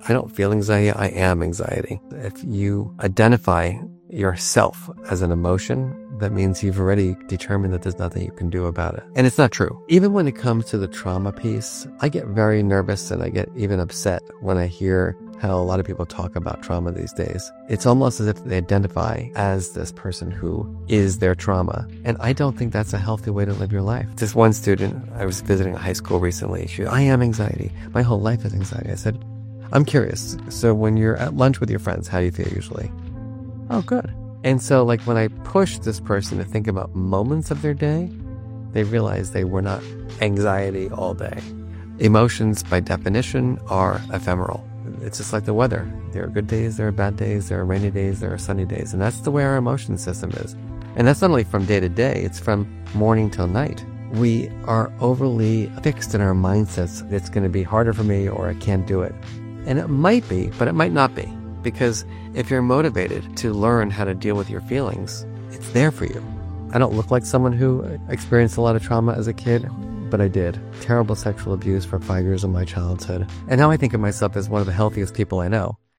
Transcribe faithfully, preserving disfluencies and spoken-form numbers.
I don't feel anxiety, I am anxiety. If you identify yourself as an emotion, that means you've already determined that there's nothing you can do about it. And it's not true. Even when it comes to the trauma piece, I get very nervous and I get even upset when I hear how a lot of people talk about trauma these days. It's almost as if they identify as this person who is their trauma. And I don't think that's a healthy way to live your life. This one student, I was visiting a high school recently. She, I am anxiety. My whole life is anxiety. I said, I'm curious. So when you're at lunch with your friends, how do you feel usually? Oh, good. And so like when I pushed this person to think about moments of their day, they realized they were not anxiety all day. Emotions by definition are ephemeral. It's just like the weather. There are good days, there are bad days, there are rainy days, there are sunny days. And that's the way our emotion system is. And that's not only from day to day, it's from morning till night. We are overly fixed in our mindsets. It's going to be harder for me or I can't do it. And it might be, but it might not be. Because if you're motivated to learn how to deal with your feelings, it's there for you. I don't look like someone who experienced a lot of trauma as a kid, but I did. Terrible sexual abuse for five years of my childhood. And now I think of myself as one of the healthiest people I know.